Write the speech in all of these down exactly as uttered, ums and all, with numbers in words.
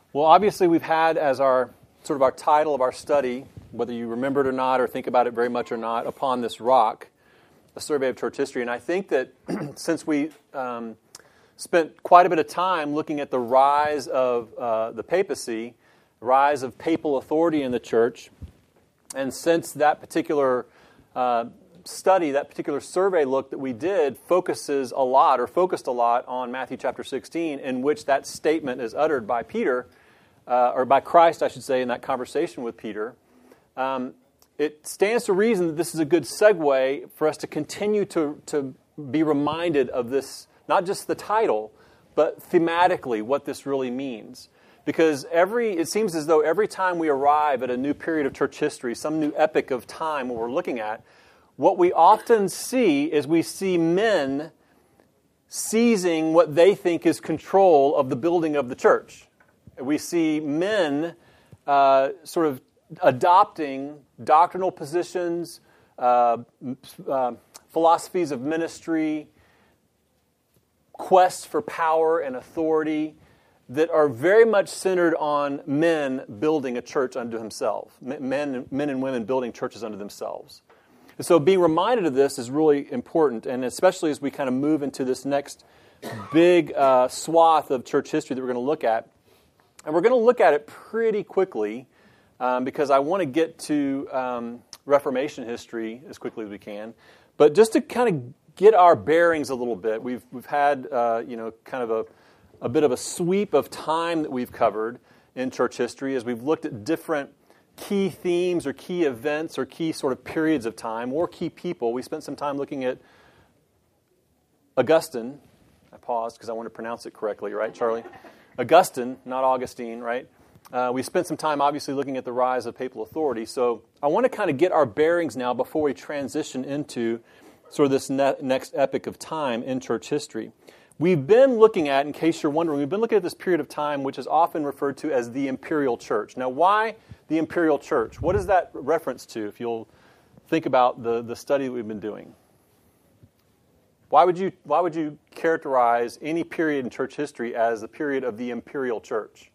Well, obviously we've had as our sort of our title of our study, whether you remember it or not or think about it very much or not, Upon This Rock, a survey of church history. And I think that since we um, spent quite a bit of time looking at the rise of uh, the papacy, rise of papal authority in the church, and since that particular uh, study, that particular survey look that we did focuses a lot or focused a lot on Matthew chapter sixteen, in which that statement is uttered by Peter, uh, or by Christ, I should say, in that conversation with Peter. Um, it stands to reason that this is a good segue for us to continue to, to be reminded of this, not just the title, but thematically what this really means. Because every it seems as though every time we arrive at a new period of church history, some new epoch of time what we're looking at, what we often see is we see men seizing what they think is control of the building of the church. We see men uh, sort of adopting doctrinal positions, uh, uh, philosophies of ministry, quests for power and authority that are very much centered on men building a church unto himself, men, men and women building churches unto themselves. And so being reminded of this is really important, and especially as we kind of move into this next big uh, swath of church history that we're going to look at. And we're going to look at it pretty quickly um, because I want to get to um, Reformation history as quickly as we can. But just to kind of get our bearings a little bit, we've we've had uh, you know kind of a a bit of a sweep of time that we've covered in church history as we've looked at different key themes or key events or key sort of periods of time or key people. We spent some time looking at Augustine. I paused because I want to pronounce it correctly, right, Charlie? Augustine, not Augustine, right? Uh, we spent some time, obviously, looking at the rise of papal authority. So I want to kind of get our bearings now before we transition into sort of this ne- next epoch of time in church history. We've been looking at, in case you're wondering, we've been looking at this period of time which is often referred to as the imperial church. Now, why the imperial church? What is that reference to, if you'll think about the, the study that we've been doing? Why would you why would you characterize any period in church history as the period of the imperial church?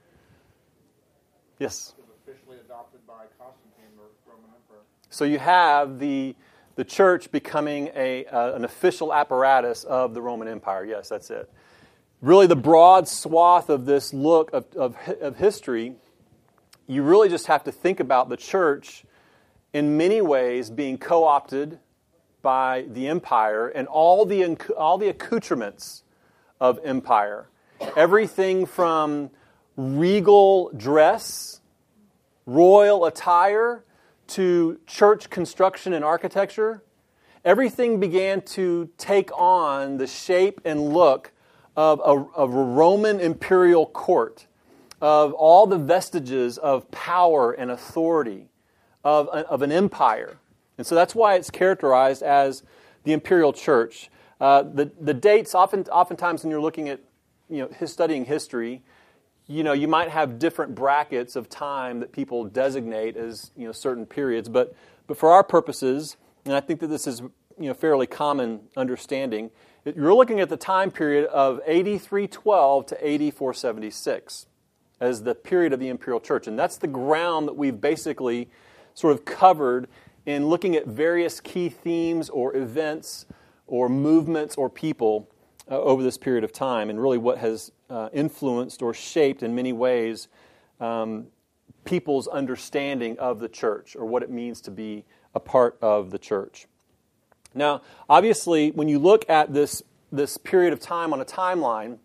Yes? It was officially adopted by Constantine, the Roman emperor. So you have the... The church becoming a uh, an official apparatus of the Roman Empire. Yes, that's it. Really, the broad swath of this look of, of, of history, you really just have to think about the church in many ways being co-opted by the empire and all the all the accoutrements of empire. Everything from regal dress, royal attire, to church construction and architecture, everything began to take on the shape and look of a, of a Roman imperial court, of all the vestiges of power and authority of, of an empire. And so that's why it's characterized as the imperial church. Uh, the, the dates, often, oftentimes when you're looking at, you know, his, studying history, you know, you might have different brackets of time that people designate as, you know, certain periods. But but for our purposes, and I think that this is, you know, fairly common understanding, you're looking at the time period of A D three twelve to A D four seventy-six as the period of the imperial church. And that's the ground that we've basically sort of covered in looking at various key themes or events or movements or people uh, over this period of time, and really what has uh, influenced or shaped in many ways um, people's understanding of the church or what it means to be a part of the church. Now, obviously, when you look at this, this period of time on a timeline,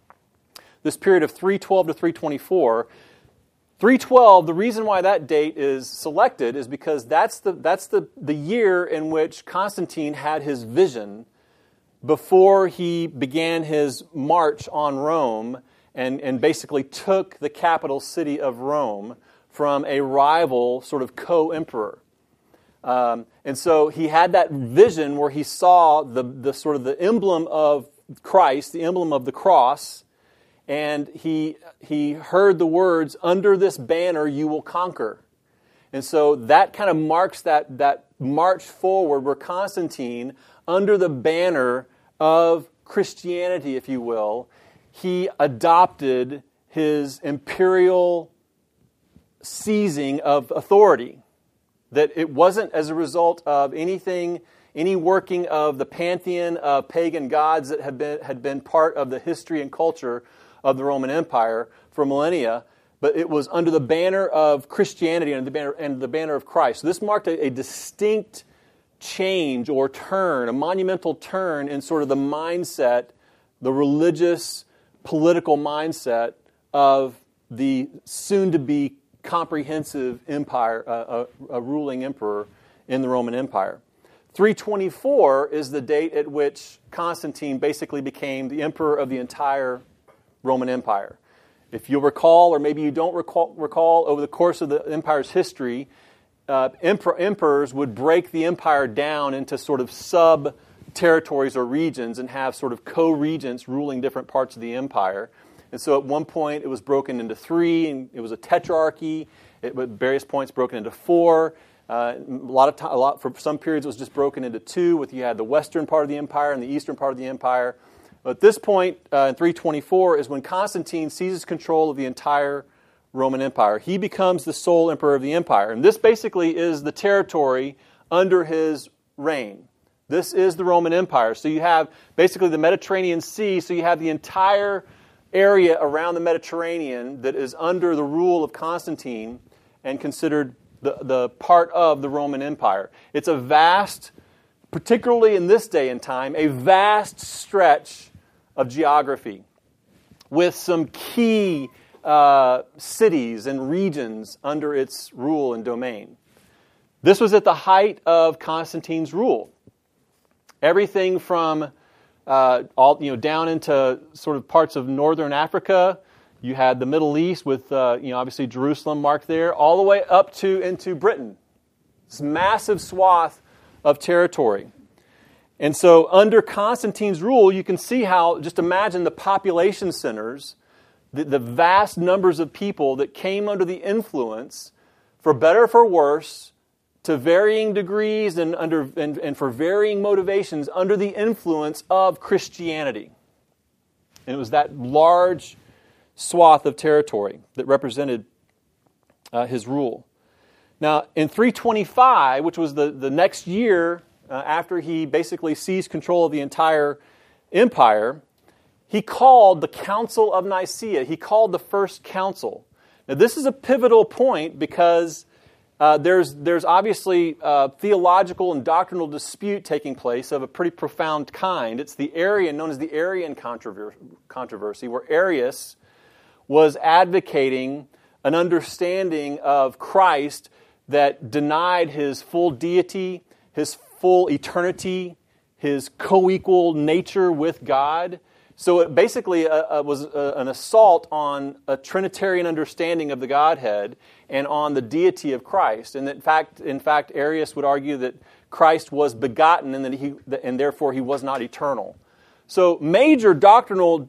this period of three twelve to three twenty-four, three twelve, the reason why that date is selected is because that's the that's the, the year in which Constantine had his vision before he began his march on Rome and, and basically took the capital city of Rome from a rival sort of co-emperor. Um, and so he had that vision where he saw the, the sort of the emblem of Christ, the emblem of the cross, and he he heard the words, "Under this banner you will conquer." And so that kind of marks that, that march forward where Constantine, under the banner of Christianity, if you will, he adopted his imperial seizing of authority. That it wasn't as a result of anything, any working of the pantheon of pagan gods that had been had been part of the history and culture of the Roman Empire for millennia, but it was under the banner of Christianity and the banner and the banner of Christ. So this marked a, a distinct change or turn, a monumental turn in sort of the mindset, the religious, political mindset of the soon-to-be comprehensive empire, uh, a, a ruling emperor in the Roman Empire. three twenty-four is the date at which Constantine basically became the emperor of the entire Roman Empire. If you'll recall, or maybe you don't recall, recall over the course of the empire's history, uh, emperor, emperors would break the empire down into sort of sub-territories or regions and have sort of co-regents ruling different parts of the empire. And so at one point it was broken into three, and it was a tetrarchy. It, at various points broken into four. Uh, a lot of time, a lot for some periods it was just broken into two. With you had the western part of the empire and the eastern part of the empire. But at this point uh, in three twenty-four is when Constantine seizes control of the entire Roman Empire. He becomes the sole emperor of the empire, and this basically is the territory under his reign. This is the Roman Empire. So you have basically the Mediterranean Sea. So you have the entire area around the Mediterranean that is under the rule of Constantine and considered the, the part of the Roman Empire. It's a vast, particularly in this day and time, a vast stretch of geography with some key uh, cities and regions under its rule and domain. This was at the height of Constantine's rule. Everything from Uh, all you know, down into sort of parts of northern Africa. You had the Middle East with, uh, you know, obviously Jerusalem marked there, all the way up to into Britain. This massive swath of territory. And so under Constantine's rule, you can see how, just imagine the population centers, the, the vast numbers of people that came under the influence, for better or for worse, to varying degrees and under and, and for varying motivations under the influence of Christianity. And it was that large swath of territory that represented uh, his rule. Now, in three twenty-five, which was the, the next year uh, after he basically seized control of the entire empire, he called the Council of Nicaea. He called the First Council. Now, this is a pivotal point because Uh, there's there's obviously uh, theological and doctrinal dispute taking place of a pretty profound kind. It's the Arian, known as the Arian controver- controversy, where Arius was advocating an understanding of Christ that denied his full deity, his full eternity, his co-equal nature with God. So it basically uh, uh, was uh, an assault on a Trinitarian understanding of the Godhead and on the deity of Christ. And that in fact, in fact, Arius would argue that Christ was begotten and that he, and therefore he was not eternal. So major doctrinal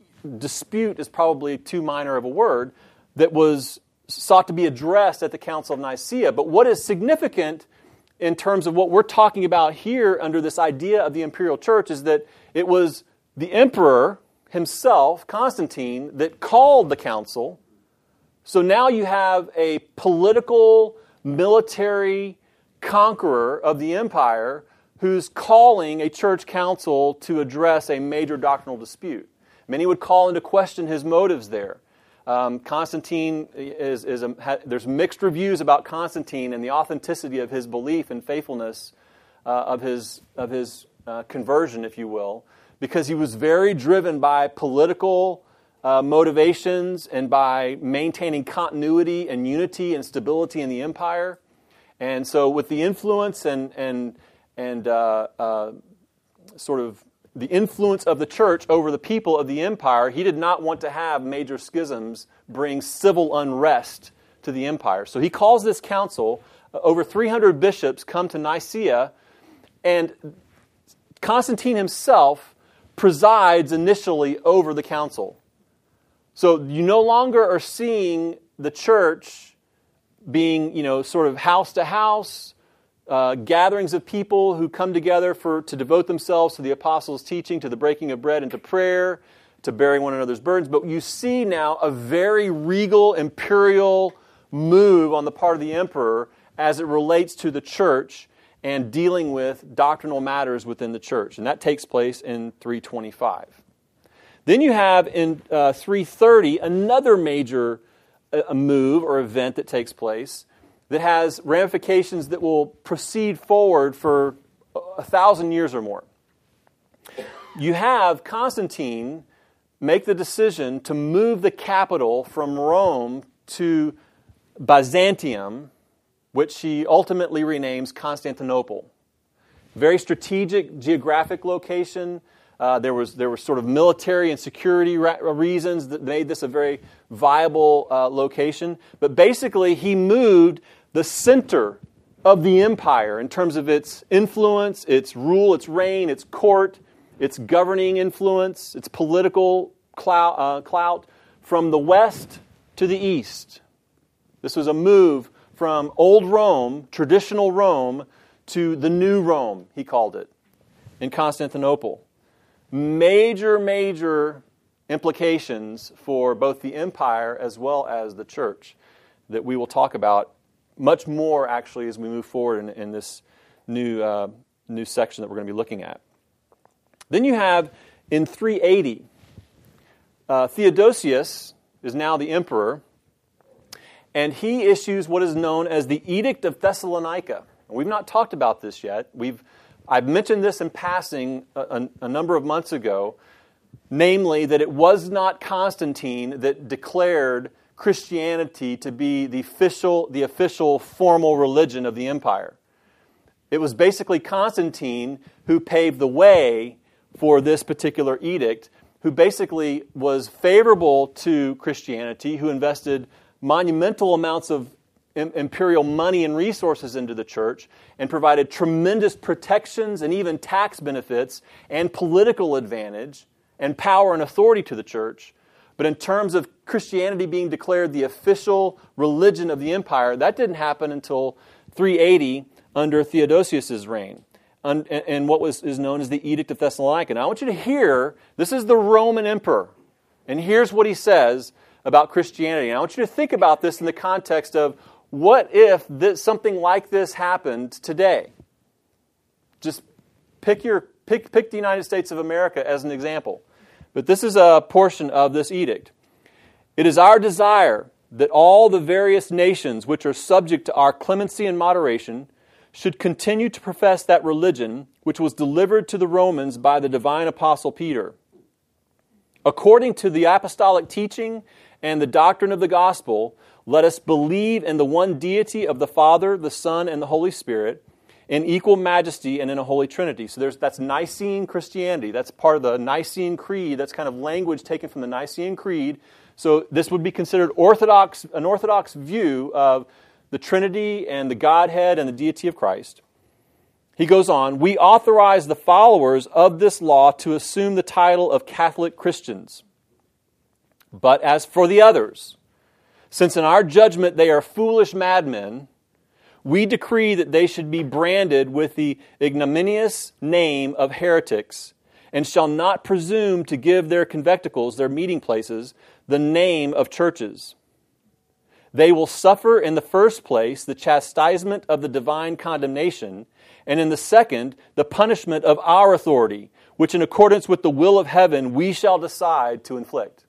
dispute is probably too minor of a word that was sought to be addressed at the Council of Nicaea. But what is significant in terms of what we're talking about here under this idea of the imperial church is that it was the emperor himself, Constantine, that called the council. So now you have a political, military conqueror of the empire who's calling a church council to address a major doctrinal dispute. Many would call into question his motives there. Um, Constantine is, is a, ha, there's mixed reviews about Constantine and the authenticity of his belief and faithfulness uh, of his of his uh, conversion, if you will, because he was very driven by political uh, motivations and by maintaining continuity and unity and stability in the empire. And so, with the influence and and and uh, uh, sort of the influence of the church over the people of the empire, he did not want to have major schisms bring civil unrest to the empire. So he calls this council. Uh, over three hundred bishops come to Nicaea, and Constantine himself presides initially over the council. So you no longer are seeing the church being, you know, sort of house to house, Uh, gatherings of people who come together for to devote themselves to the apostles' teaching, to the breaking of bread, and to prayer, to bearing one another's burdens. But you see now a very regal, imperial move on the part of the emperor as it relates to the church and dealing with doctrinal matters within the church. And that takes place in three twenty-five. Then you have in uh, three thirty another major uh, move or event that takes place that has ramifications that will proceed forward for a thousand years or more. You have Constantine make the decision to move the capital from Rome to Byzantium, which he ultimately renames Constantinople. Very strategic geographic location. Uh, there was there were sort of military and security ra- reasons that made this a very viable uh, location. But basically, he moved the center of the empire in terms of its influence, its rule, its reign, its court, its governing influence, its political clout, uh, clout from the west to the east. This was a move from old Rome, traditional Rome, to the new Rome, he called it, in Constantinople. Major, major implications for both the empire as well as the church that we will talk about much more, actually, as we move forward in, in this new, uh, new section that we're going to be looking at. Then you have, in three eighty, uh, Theodosius is now the emperor, and he issues what is known as the Edict of Thessalonica. We've not talked about this yet. We've I've mentioned this in passing a, a, a number of months ago, namely that it was not Constantine that declared Christianity to be the official, the official formal religion of the empire. It was basically Constantine who paved the way for this particular edict, who basically was favorable to Christianity, who invested monumental amounts of imperial money and resources into the church and provided tremendous protections and even tax benefits and political advantage and power and authority to the church. But in terms of Christianity being declared the official religion of the empire, that didn't happen until three eighty under Theodosius' reign, and what was is known as the Edict of Thessalonica. Now I want you to hear, this is the Roman emperor, and here's what he says about Christianity. And I want you to think about this in the context of, what if this, something like this happened today? Just pick your pick pick the United States of America as an example. But this is a portion of this edict. It is our desire that all the various nations which are subject to our clemency and moderation should continue to profess that religion which was delivered to the Romans by the divine apostle Peter. According to the apostolic teaching and the doctrine of the gospel, let us believe in the one deity of the Father, the Son, and the Holy Spirit, in equal majesty and in a holy Trinity. So there's that's Nicene Christianity. That's part of the Nicene Creed. That's kind of language taken from the Nicene Creed. So this would be considered orthodox, an orthodox view of the Trinity and the Godhead and the deity of Christ. He goes on, we authorize the followers of this law to assume the title of Catholic Christians. But as for the others, since in our judgment they are foolish madmen, we decree that they should be branded with the ignominious name of heretics, and shall not presume to give their conventicles, their meeting places, the name of churches. They will suffer in the first place the chastisement of the divine condemnation, and in the second, the punishment of our authority, which in accordance with the will of heaven we shall decide to inflict.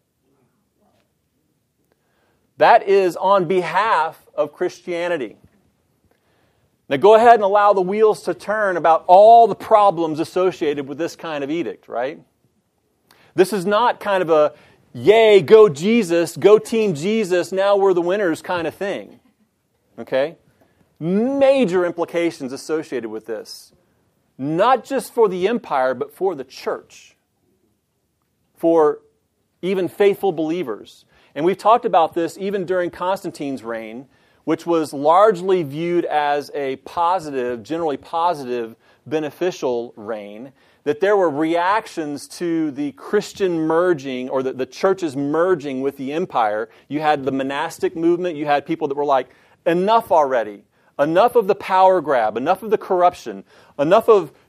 That is on behalf of Christianity. Now go ahead and allow the wheels to turn about all the problems associated with this kind of edict, right? This is not kind of a, yay, go Jesus, go Team Jesus, now we're the winners kind of thing. Okay? Major implications associated with this. Not just for the empire, but for the church. For even faithful believers. And we've talked about this even during Constantine's reign, which was largely viewed as a positive, generally positive, beneficial reign, that there were reactions to the Christian merging, or the, the church's merging with the empire. You had the monastic movement, you had people that were like, enough already, enough of the power grab, enough of the corruption, enough of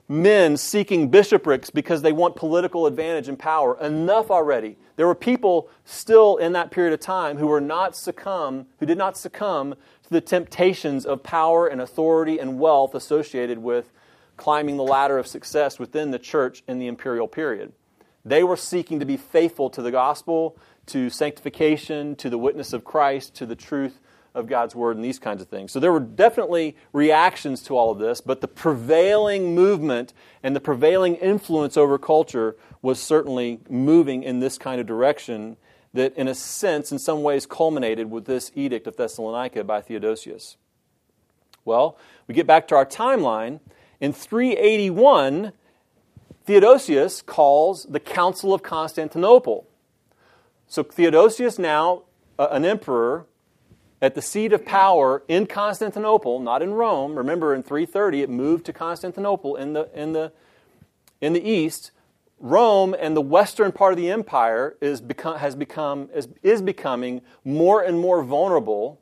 men seeking bishoprics because they want political advantage and power. Enough already. There were people still in that period of time who were not succumb, who did not succumb to the temptations of power and authority and wealth associated with climbing the ladder of success within the church in the imperial period. They were seeking to be faithful to the gospel, to sanctification, to the witness of Christ, to the truth of God's word, and these kinds of things. So there were definitely reactions to all of this, but the prevailing movement and the prevailing influence over culture was certainly moving in this kind of direction that, in a sense, in some ways culminated with this Edict of Thessalonica by Theodosius. Well, we get back to our timeline. In three eighty-one, Theodosius calls the Council of Constantinople. So Theodosius, now uh, an emperor, at the seat of power in Constantinople, not in Rome. Remember, in three thirty, it moved to Constantinople in the in the in the east. Rome and the western part of the empire is become has become is, is becoming more and more vulnerable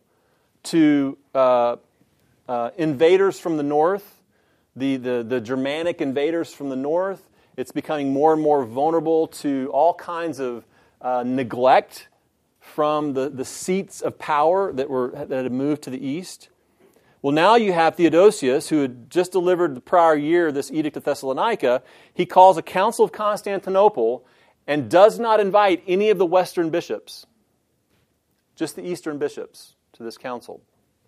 to uh, uh, invaders from the north, the, the the Germanic invaders from the north. It's becoming more and more vulnerable to all kinds of uh, neglect from the, the seats of power that were that had moved to the east. Well, now you have Theodosius, who had just delivered the prior year this Edict of Thessalonica. He calls a Council of Constantinople and does not invite any of the Western bishops, just the Eastern bishops, to this council.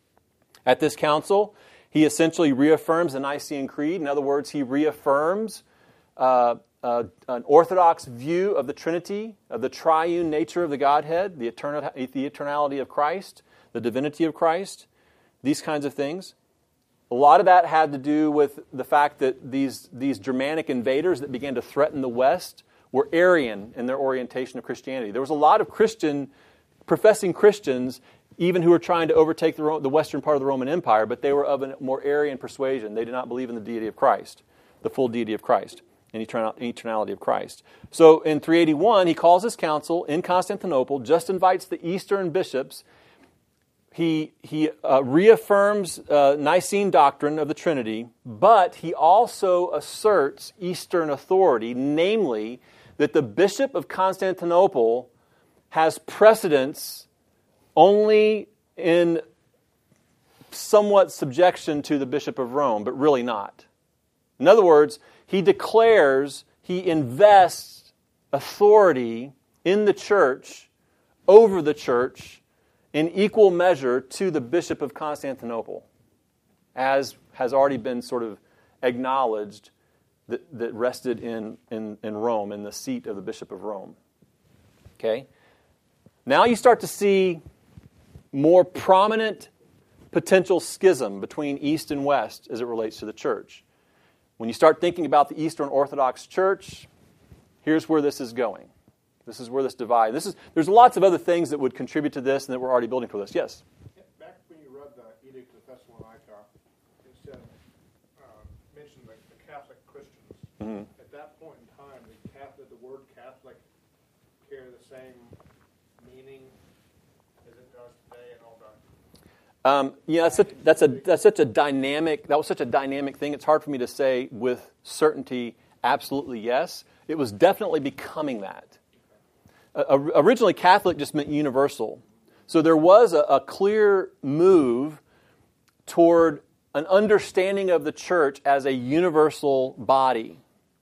At this council, he essentially reaffirms the Nicene Creed. In other words, he reaffirms uh, Uh, an orthodox view of the Trinity, of the triune nature of the Godhead, the, eternal, the eternality of Christ, the divinity of Christ, these kinds of things. A lot of that had to do with the fact that these, these Germanic invaders that began to threaten the West were Arian in their orientation of Christianity. There was a lot of Christian, professing Christians, even who were trying to overtake the, the western part of the Roman Empire, but they were of a more Arian persuasion. They did not believe in the deity of Christ, the full deity of Christ. And eternality of Christ. So in three eighty-one, he calls his council in Constantinople, just invites the Eastern bishops. He, he uh, reaffirms uh, Nicene doctrine of the Trinity, but he also asserts Eastern authority, namely that the Bishop of Constantinople has precedence only in somewhat subjection to the Bishop of Rome, but really not. In other words, he declares, he invests authority in the church, over the church, in equal measure to the Bishop of Constantinople, as has already been sort of acknowledged that, that rested in, in, in Rome, in the seat of the Bishop of Rome. Okay? Now you start to see more prominent potential schism between East and West as it relates to the church. When you start thinking about the Eastern Orthodox Church, here's where this is going. This is where this divide. This is. There's lots of other things that would contribute to this and that we're already building for this. Yes? Back when you read the Edict of Thessalonica, it said, uh, mentioned the, the Catholic Christians. Mm-hmm. At that point in time, did, Catholic, the word Catholic carry the same meaning as it does today and all that? Um, yeah, that's, such, that's a that's such a dynamic. That was such a dynamic thing. It's hard for me to say with certainty. Absolutely, yes. It was definitely becoming that. Uh, originally, Catholic just meant universal. So there was a, a clear move toward an understanding of the church as a universal body.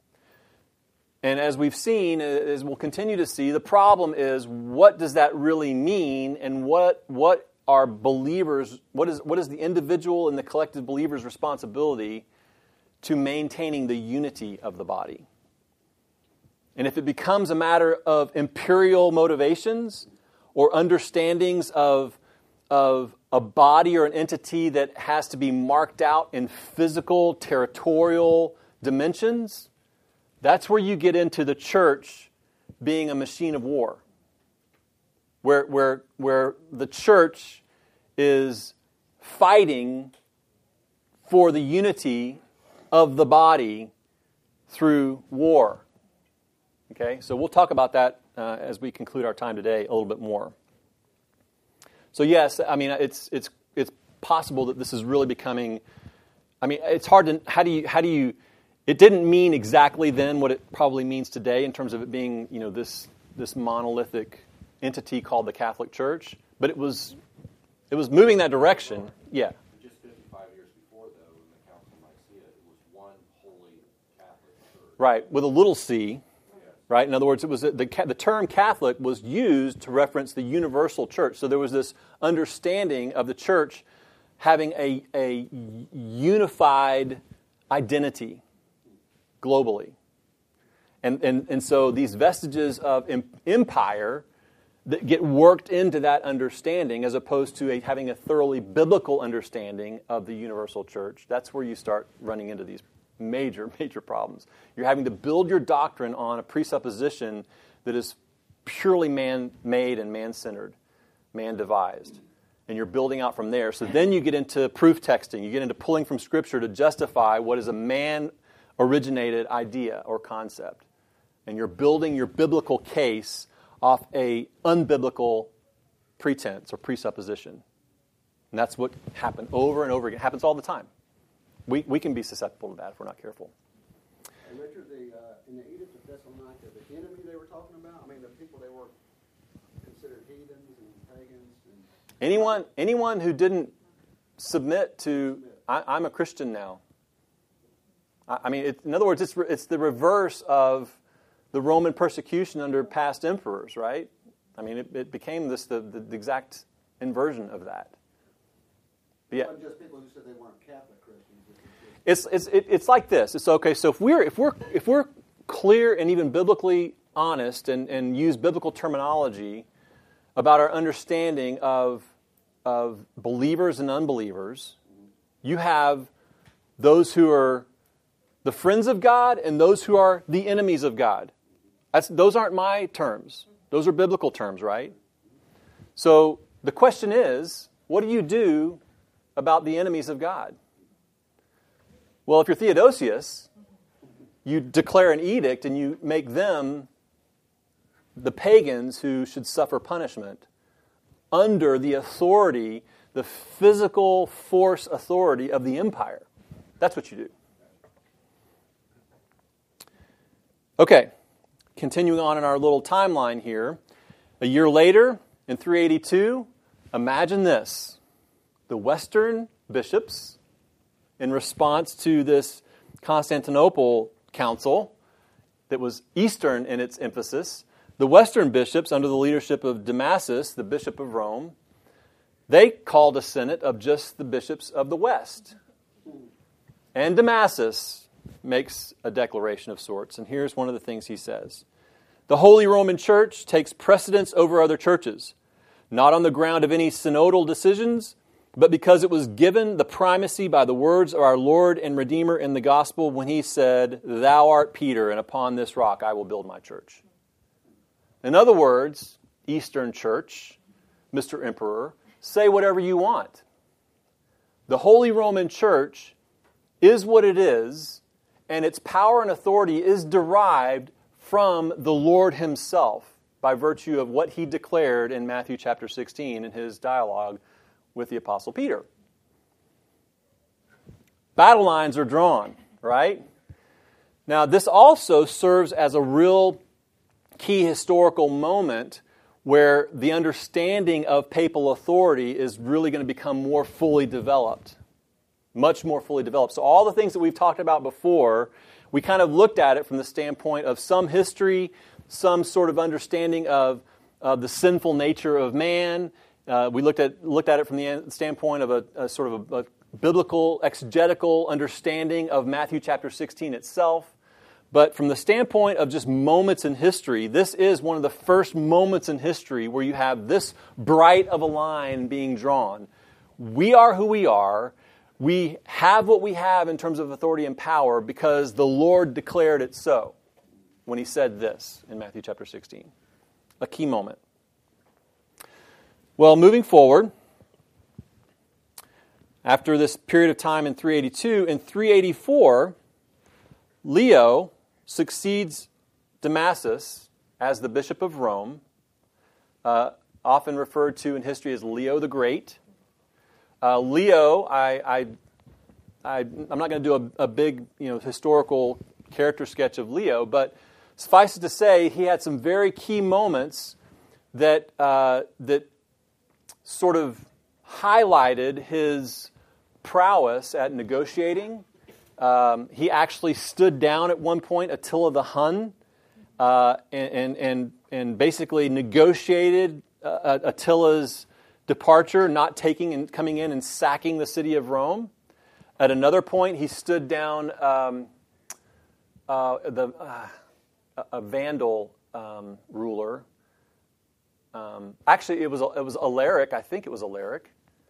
And as we've seen, as we'll continue to see, the problem is, what does that really mean, and what what are believers, what is what is the individual and the collective believer's responsibility to maintaining the unity of the body? And if it becomes a matter of imperial motivations or understandings of, of a body or an entity that has to be marked out in physical, territorial dimensions, that's where you get into the church being a machine of war. Where, where, where the church is fighting for the unity of the body through war. Okay, so we'll talk about that uh, as we conclude our time today a little bit more. So yes, I mean it's it's it's possible that this is really becoming. I mean, it's hard to how do you how do you It didn't mean exactly then what it probably means today in terms of it being, you know, this this monolithic entity called the Catholic Church, but it was it was moving that direction. Yeah. Just fifty-five years before, though, in the Council of Nicaea, it was one holy Catholic church. Right, with a little c. Right? In other words, it was the the term Catholic was used to reference the universal church. So there was this understanding of the church having a a unified identity globally. And, and, and so these vestiges of empire that get worked into that understanding as opposed to a, having a thoroughly biblical understanding of the universal church, that's where you start running into these major, major problems. You're having to build your doctrine on a presupposition that is purely man-made and man-centered, man-devised. And you're building out from there. So then you get into proof texting. You get into pulling from Scripture to justify what is a man-originated idea or concept. And you're building your biblical case off a unbiblical pretense or presupposition. And that's what happened over and over again. It happens all the time. We we can be susceptible to that if we're not careful. And Richard, the, uh, in the Edict of Thessalonica, the enemy they were talking about, I mean, the people they were considered heathens and pagans. And anyone anyone who didn't submit to, I, I'm a Christian now. I, I mean, it, in other words, it's it's the reverse of the Roman persecution under past emperors, right? I mean, it, it became this the, the, the exact inversion of that. But yeah. It wasn't just people who said they weren't Catholic Christians. It's it's it, it's like this. It's okay. So if we're if we're if we're clear and even biblically honest and, and use biblical terminology about our understanding of of believers and unbelievers, you have those who are the friends of God and those who are the enemies of God. That's, those aren't my terms. Those are biblical terms, right? So the question is, what do you do about the enemies of God? Well, if you're Theodosius, you declare an edict and you make them the pagans who should suffer punishment under the authority, the physical force authority of the empire. That's what you do. Okay, continuing on in our little timeline here. A year later, in three eighty-two, imagine this. The Western bishops, in response to this Constantinople council that was Eastern in its emphasis, the Western bishops, under the leadership of Damasus, the bishop of Rome, they called a synod of just the bishops of the West. And Damasus makes a declaration of sorts, and here's one of the things he says. The Holy Roman Church takes precedence over other churches, not on the ground of any synodal decisions, but because it was given the primacy by the words of our Lord and Redeemer in the gospel when he said, "Thou art Peter, and upon this rock I will build my church." In other words, Eastern Church, Mister Emperor, say whatever you want. The Holy Roman Church is what it is, and its power and authority is derived from the Lord himself by virtue of what he declared in Matthew chapter sixteen in his dialogue with the Apostle Peter. Battle lines are drawn, right? Now, this also serves as a real key historical moment where the understanding of papal authority is really going to become more fully developed. Much more fully developed. So all the things that we've talked about before, we kind of looked at it from the standpoint of some history, some sort of understanding of, of the sinful nature of man. Uh, we looked at looked at it from the standpoint of a, a sort of a, a biblical, exegetical understanding of Matthew chapter sixteen itself. But from the standpoint of just moments in history, this is one of the first moments in history where you have this bright of a line being drawn. We are who we are. We have what we have in terms of authority and power because the Lord declared it so when he said this in Matthew chapter sixteen. A key moment. Well, moving forward, after this period of time in three eighty-two, in three eighty-four, Leo succeeds Damasus as the Bishop of Rome, uh, often referred to in history as Leo the Great. Uh, Leo, I, I I, I'm not going to do a, a big, you know, historical character sketch of Leo, but suffice it to say, he had some very key moments that uh, that sort of highlighted his prowess at negotiating. Um, he actually stood down at one point Attila the Hun uh, and, and and and basically negotiated uh, Attila's departure, not taking and coming in and sacking the city of Rome. At another point, he stood down um, uh, the uh, a Vandal um, ruler. Um, actually, it was it was Alaric. I think it was Alaric.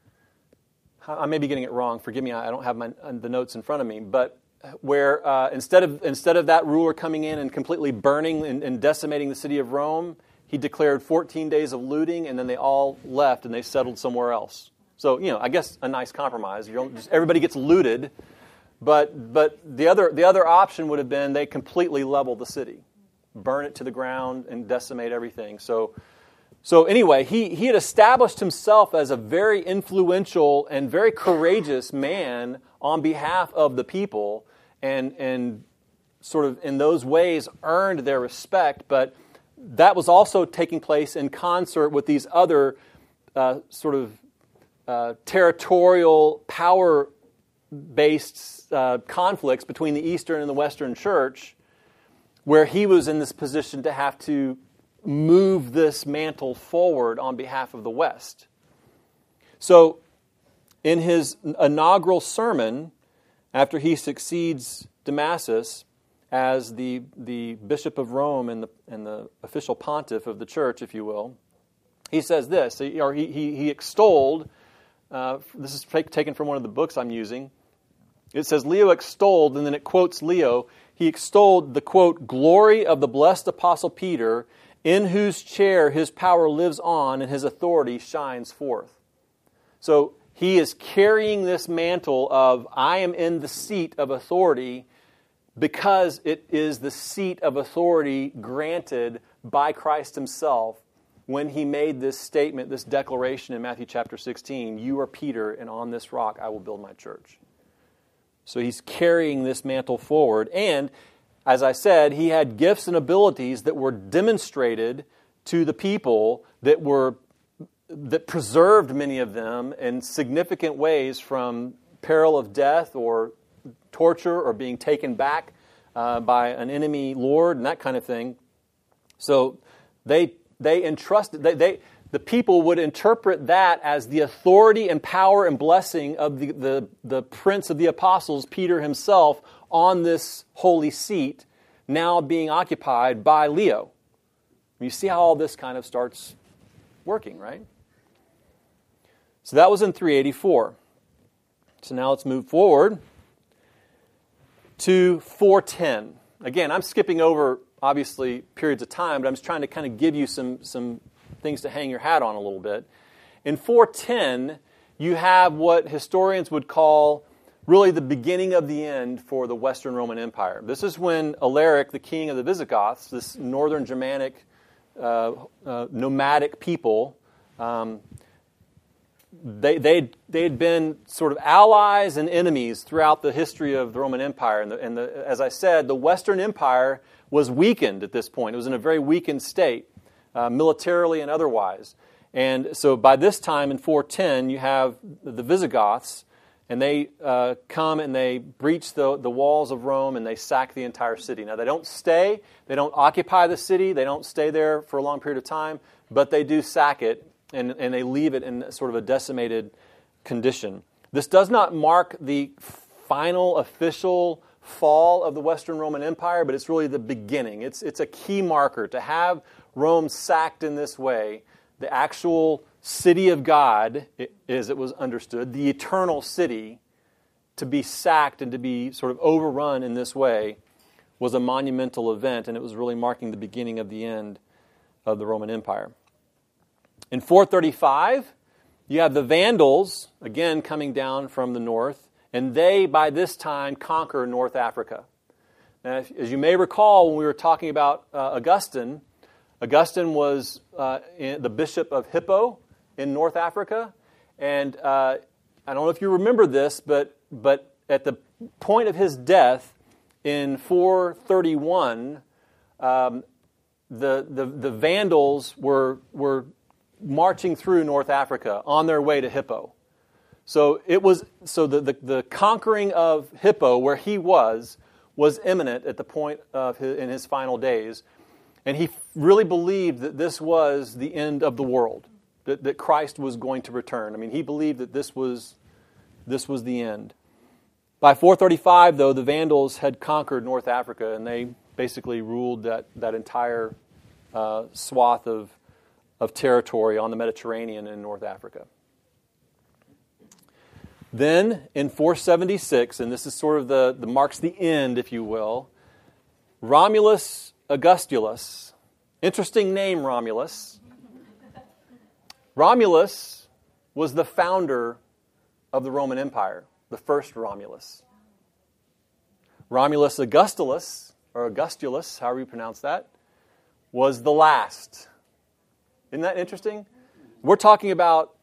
I may be getting it wrong. Forgive me. I don't have my, the notes in front of me. But where uh, instead of instead of that ruler coming in and completely burning and, and decimating the city of Rome, he declared fourteen days of looting, and then they all left and they settled somewhere else. So, you know, I guess a nice compromise. You don't just, everybody gets looted, but but the other the other option would have been they completely level the city, burn it to the ground, and decimate everything. So. So anyway, he, he had established himself as a very influential and very courageous man on behalf of the people, and and sort of in those ways earned their respect. But that was also taking place in concert with these other uh, sort of uh, territorial, power-based uh, conflicts between the Eastern and the Western Church, where he was in this position to have to move this mantle forward on behalf of the West. So, in his inaugural sermon, after he succeeds Damasus as the the Bishop of Rome and the and the official pontiff of the church, if you will, he says this, or he he, he extolled. Uh, this is taken from one of the books I'm using. It says Leo extolled, and then it quotes Leo. He extolled the quote glory of the blessed Apostle Peter, in whose chair his power lives on and his authority shines forth. So he is carrying this mantle of, I am in the seat of authority, because it is the seat of authority granted by Christ himself when he made this statement, this declaration in Matthew chapter sixteen, you are Peter, and on this rock I will build my church. So he's carrying this mantle forward, and as I said, he had gifts and abilities that were demonstrated to the people that were that preserved many of them in significant ways from peril of death or torture or being taken back uh, by an enemy lord and that kind of thing. So they they entrusted they, they the people would interpret that as the authority and power and blessing of the, the, the Prince of the Apostles, Peter himself, on this holy seat, now being occupied by Leo. You see how all this kind of starts working, right? So that was in three eighty-four. So now let's move forward to four ten. Again, I'm skipping over, obviously, periods of time, but I'm just trying to kind of give you some, some things to hang your hat on a little bit. In four ten, you have what historians would call really the beginning of the end for the Western Roman Empire. This is when Alaric, the king of the Visigoths, this northern Germanic uh, uh, nomadic people, um, they they'd, they'd been sort of allies and enemies throughout the history of the Roman Empire. And, the, and the, as I said, the Western Empire was weakened at this point. It was in a very weakened state, uh, militarily and otherwise. And so by this time in four ten, you have the Visigoths, and they uh, come and they breach the, the walls of Rome and they sack the entire city. Now, they don't stay. They don't occupy the city. They don't stay there for a long period of time, but they do sack it, and, and they leave it in sort of a decimated condition. This does not mark the final official fall of the Western Roman Empire, but it's really the beginning. It's, it's a key marker to have Rome sacked in this way. The actual city of God, as it was understood, the eternal city, to be sacked and to be sort of overrun in this way was a monumental event, and it was really marking the beginning of the end of the Roman Empire. In four thirty-five, you have the Vandals, again coming down from the north, and they, by this time, conquer North Africa. Now, as you may recall, when we were talking about uh, Augustine, Augustine was uh, in, the bishop of Hippo in North Africa, and uh, I don't know if you remember this, but but at the point of his death in four thirty-one, um, the, the the Vandals were were marching through North Africa on their way to Hippo. So it was so the, the, the conquering of Hippo, where he was, was imminent at the point of his, in his final days, and he really believed that this was the end of the world, that, that Christ was going to return. I mean, he believed that this was this was the end. By four thirty-five, though, the Vandals had conquered North Africa, and they basically ruled that that entire uh, swath of of territory on the Mediterranean in North Africa. Then, in four seventy-six, and this is sort of the, the marks the end, if you will, Romulus Augustulus, interesting name, Romulus. Romulus was the founder of the Roman Empire, the first Romulus. Romulus Augustulus, or Augustulus, however you pronounce that, was the last. Isn't that interesting? We're talking about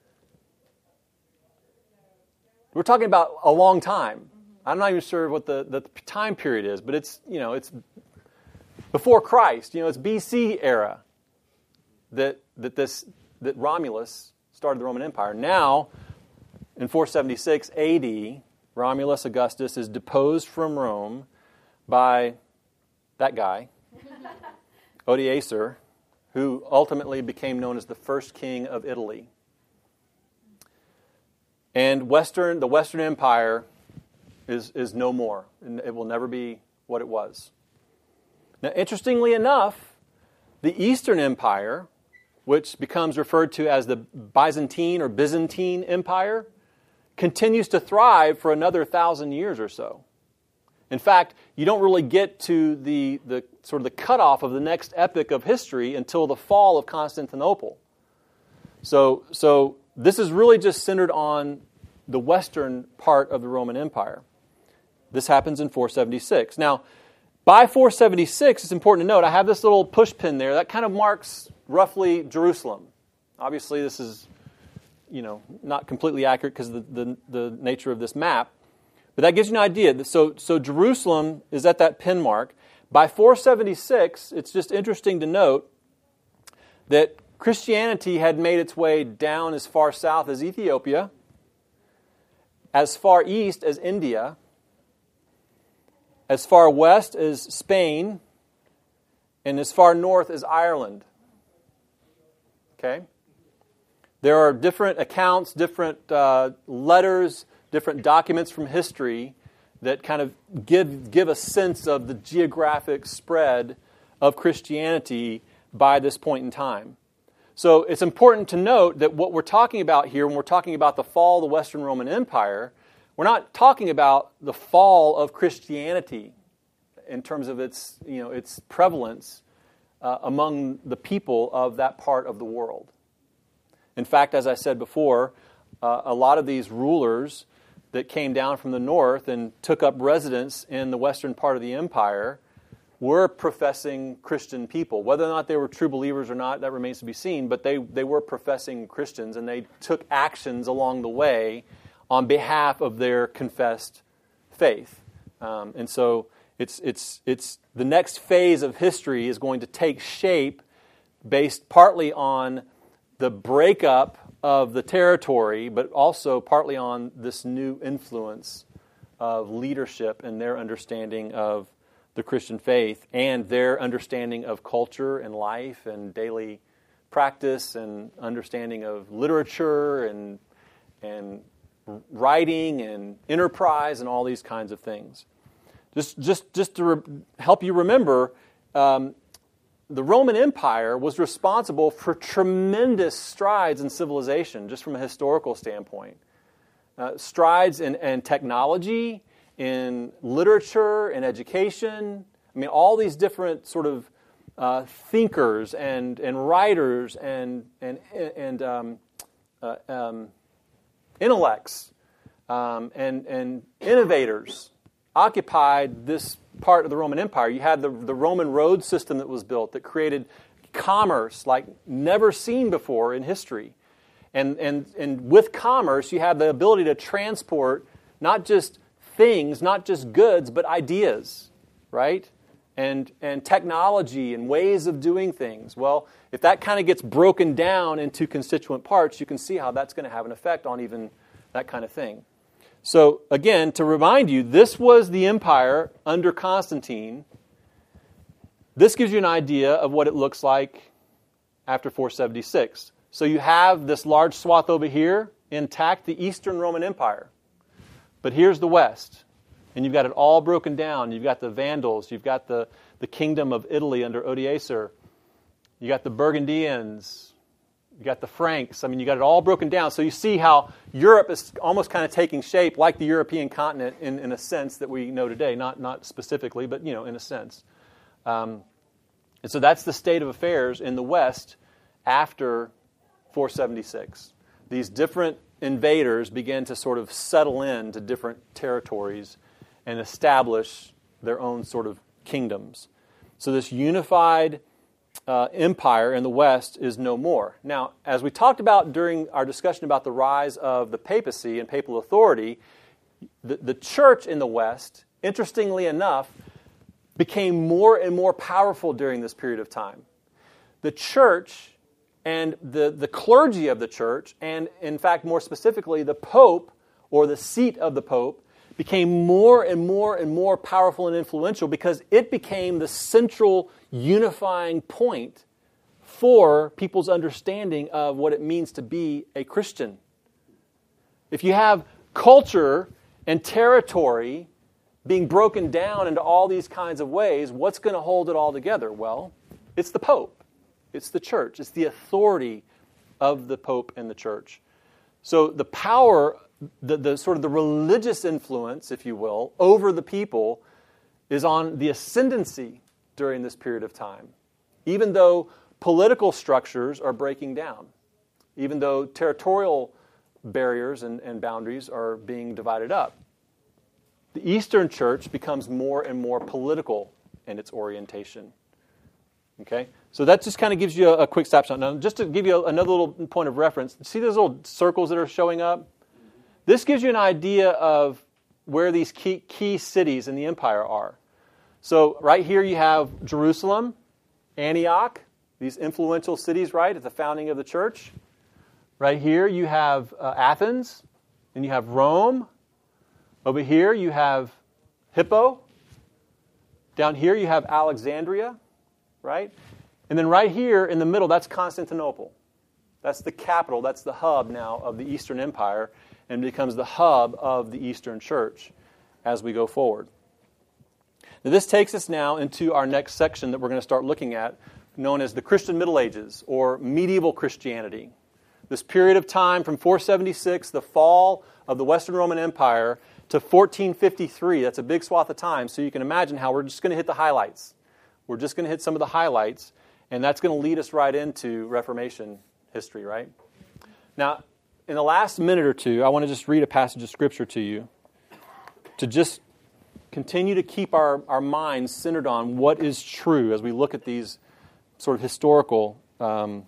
we're talking about a long time. I'm not even sure what the, the time period is, but it's, you know, it's before Christ. You know, it's B C era that that this that Romulus started the Roman Empire. Now, in four seventy-six A D, Romulus Augustus is deposed from Rome by that guy, Odoacer, who ultimately became known as the first king of Italy. And Western, the Western Empire is, is no more. And it will never be what it was. Now, interestingly enough, the Eastern Empire, which becomes referred to as the Byzantine or Byzantine Empire, continues to thrive for another thousand years or so. In fact, you don't really get to the, the sort of the cutoff of the next epoch of history until the fall of Constantinople. So, so this is really just centered on the western part of the Roman Empire. This happens in four seventy-six. Now, by four seventy-six, it's important to note, I have this little push pin there. That kind of marks roughly Jerusalem. Obviously, this is, you know, not completely accurate because of the, the, the nature of this map. But that gives you an idea. So, so Jerusalem is at that pin mark. By four seventy-six, it's just interesting to note that Christianity had made its way down as far south as Ethiopia, as far east as India, as far west as Spain, and as far north as Ireland. Okay? There are different accounts, different uh, letters, different documents from history that kind of give give a sense of the geographic spread of Christianity by this point in time. So it's important to note that what we're talking about here, when we're talking about the fall of the Western Roman Empire, we're not talking about the fall of Christianity in terms of its, you know, its prevalence uh, among the people of that part of the world. In fact, as I said before, uh, a lot of these rulers that came down from the north and took up residence in the western part of the empire were professing Christian people. Whether or not they were true believers or not, that remains to be seen, but they, they were professing Christians, and they took actions along the way on behalf of their confessed faith. Um, and so it's it's it's the next phase of history is going to take shape based partly on the breakup of the territory, but also partly on this new influence of leadership and their understanding of the Christian faith and their understanding of culture and life and daily practice and understanding of literature and and writing and enterprise and all these kinds of things. Just just just to re- help you remember, um, the Roman Empire was responsible for tremendous strides in civilization, just from a historical standpoint. Uh, strides in, in technology, in literature, in education. I mean, all these different sort of uh, thinkers and, and writers and and and um, uh, um, intellects um, and and innovators occupied this part of the Roman Empire. You had the, the Roman road system that was built that created commerce like never seen before in history. And, and, and with commerce, you had the ability to transport not just things, not just goods, but ideas, right? And, and technology and ways of doing things. Well, if that kind of gets broken down into constituent parts, you can see how that's going to have an effect on even that kind of thing. So, again, to remind you, this was the empire under Constantine. This gives you an idea of what it looks like after four seventy-six. So you have this large swath over here, intact, the Eastern Roman Empire. But here's the West. And you've got it all broken down. You've got the Vandals. You've got the, the kingdom of Italy under Odoacer. You got the Burgundians. You got the Franks. I mean, you got it all broken down. So you see how Europe is almost kind of taking shape like the European continent in, in a sense that we know today. Not, not specifically, but, you know, in a sense. Um, and so that's the state of affairs in the West after four seventy-six. These different invaders began to sort of settle into different territories and establish their own sort of kingdoms. So this unified uh, empire in the West is no more. Now, as we talked about during our discussion about the rise of the papacy and papal authority, the, the church in the West, interestingly enough, became more and more powerful during this period of time. The church and the, the clergy of the church, and in fact, more specifically, the Pope, or the seat of the Pope, became more and more and more powerful and influential because it became the central unifying point for people's understanding of what it means to be a Christian. If you have culture and territory being broken down into all these kinds of ways, what's going to hold it all together? Well, it's the Pope. It's the church. It's the authority of the Pope and the church. So the power, the, the sort of the religious influence, if you will, over the people is on the ascendancy during this period of time. Even though political structures are breaking down, even though territorial barriers and, and boundaries are being divided up. The Eastern Church becomes more and more political in its orientation. Okay? So that just kind of gives you a, a quick snapshot. Now, just to give you a, another little point of reference, see those little circles that are showing up? This gives you an idea of where these key, key cities in the empire are. So right here you have Jerusalem, Antioch, these influential cities, right, at the founding of the church. Right here you have uh, Athens, and you have Rome. Over here you have Hippo. Down here you have Alexandria, right? And then right here in the middle, that's Constantinople. That's the capital, that's the hub now of the Eastern Empire, and becomes the hub of the Eastern Church as we go forward. Now this takes us now into our next section that we're going to start looking at, known as the Christian Middle Ages, or medieval Christianity. This period of time from four seventy-six, the fall of the Western Roman Empire, to fourteen fifty-three. That's a big swath of time, so you can imagine how we're just going to hit the highlights. We're just going to hit some of the highlights, and that's going to lead us right into Reformation history, right? Now, in the last minute or two, I want to just read a passage of Scripture to you to just continue to keep our, our minds centered on what is true as we look at these sort of historical um,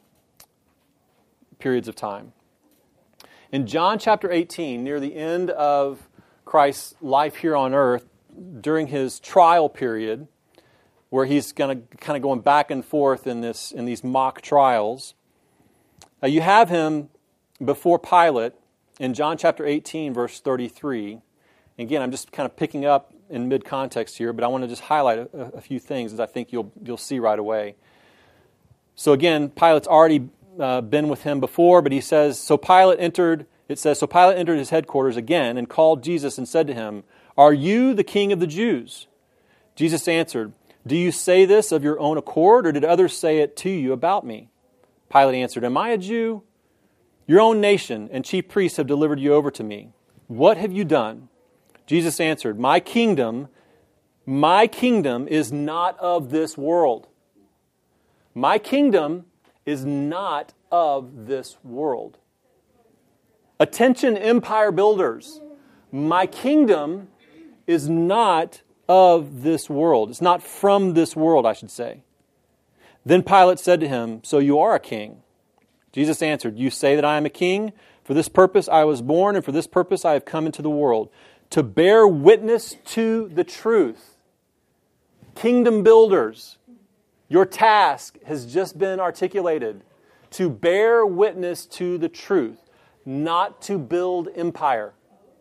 periods of time. In John chapter eighteen, near the end of Christ's life here on earth, during his trial period, where he's going to kind of going back and forth in this in these mock trials, uh, you have him before Pilate in John chapter eighteen, verse thirty-three. Again, I'm just kind of picking up in mid-context here, but I want to just highlight a, a few things that I think you'll you'll see right away. So again, Pilate's already uh, been with him before, but he says, so Pilate entered, it says, so Pilate entered his headquarters again and called Jesus and said to him, "Are you the king of the Jews?" Jesus answered, "Do you say this of your own accord, or did others say it to you about me?" Pilate answered, "Am I a Jew? Your own nation and chief priests have delivered you over to me. What have you done?" Jesus answered, "My kingdom, my kingdom is not of this world. My kingdom is not of this world." Attention, empire builders. My kingdom is not of this world. It's not from this world, I should say. Then Pilate said to him, "So you are a king?" Jesus answered, "You say that I am a king? For this purpose I was born, and for this purpose I have come into the world, to bear witness to the truth. Kingdom builders, your task has just been articulated. To bear witness to the truth, not to build empire.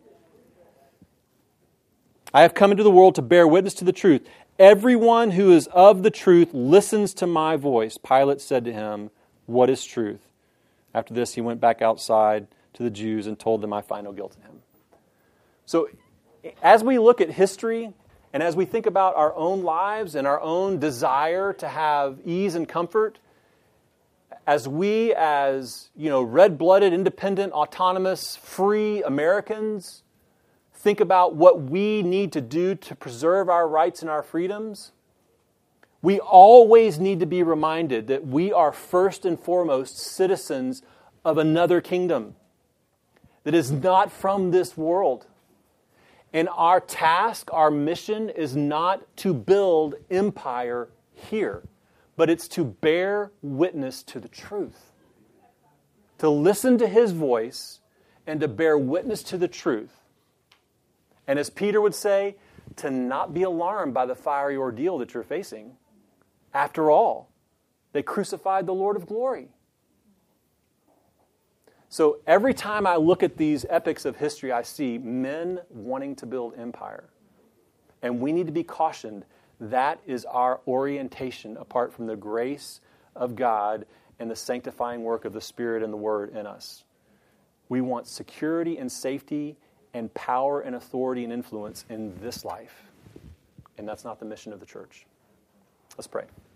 I have come into the world to bear witness to the truth. Everyone who is of the truth listens to my voice. Pilate said to him, what is truth? After this, he went back outside to the Jews and told them, I find no guilt in him. So, as we look at history, and as we think about our own lives and our own desire to have ease and comfort, as we as, you know, red-blooded, independent, autonomous, free Americans think about what we need to do to preserve our rights and our freedoms, we always need to be reminded that we are first and foremost citizens of another kingdom that is not from this world. And our task, our mission is not to build empire here, but it's to bear witness to the truth. To listen to His voice and to bear witness to the truth. And as Peter would say, to not be alarmed by the fiery ordeal that you're facing. After all, they crucified the Lord of glory. So every time I look at these epics of history, I see men wanting to build empire. And we need to be cautioned. That is our orientation apart from the grace of God and the sanctifying work of the Spirit and the Word in us. We want security and safety and power and authority and influence in this life. And that's not the mission of the church. Let's pray.